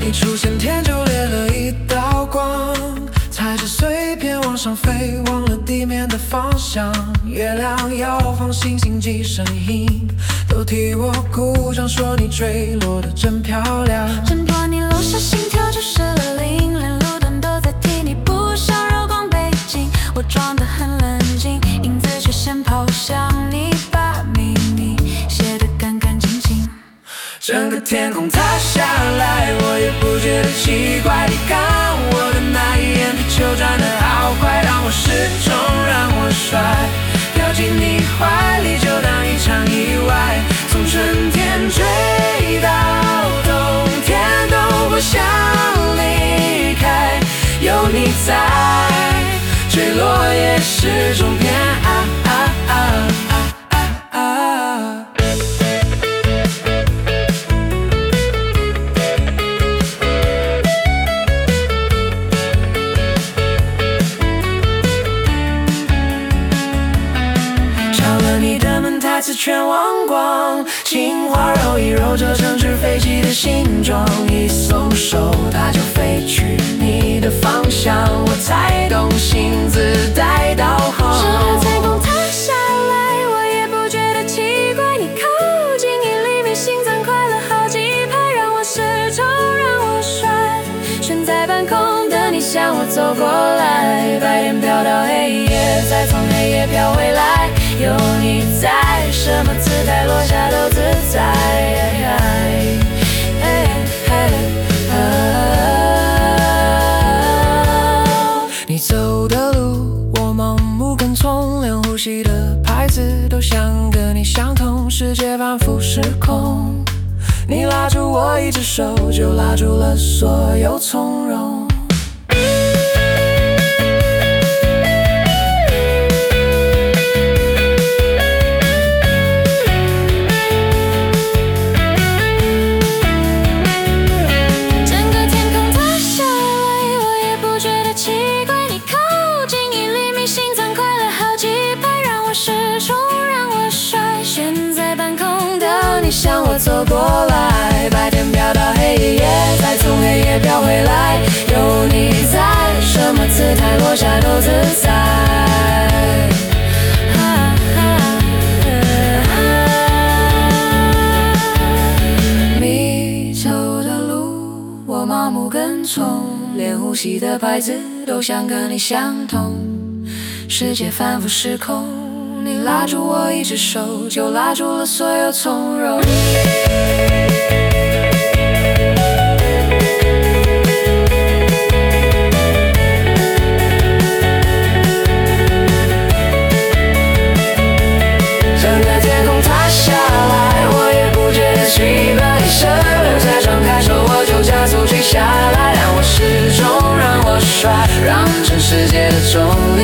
你出现，天就裂了一道光，踩着碎片往上飞，忘了地面的方向。月亮摇晃，星星记声音，都替我鼓掌，说你坠落的真漂亮。 挣脱你楼下心跳就失了灵，连路灯都在替你补上柔光背景。我装得很冷静，影子却先跑向你，把秘密写得干干净净。 整个天空塌下来，我也不觉得奇怪。你看我的那一眼，地球转得好快，让我失重，让我摔，掉进你怀里，就当一场意外。从春天追到冬天，都不想离开，有你在，坠落也是种偏爱。再次全忘光，情话揉一揉，折成纸飞机的形状，一松手它就飞去你的方向，我才懂心自带导航。 整个天空塌下来，我也不觉得奇怪。你靠近1厘米，心脏快了好几拍，让我失重，让我摔，悬在半空的你向我走过来，白天飘到黑夜，再从黑夜飘回来，有你在，什么姿态落下都自在。 你走的路，我盲目跟从，连呼吸的拍子都想跟你相同，世界反复失控。你拉住我一只手，就拉住了所有从容。你向我走过来，白天飘到黑夜，再从黑夜飘回来，有你在，什么姿态落下都自在。你走的路，我盲目跟从，连呼吸的拍子都想跟你相同，世界反复失控。你拉住我一只手，就拉住了所有从容。整个天空塌下来，我也不觉得奇怪。你舌头再张开手，我就加速坠下来，让我失重，让我摔，让全世界的重力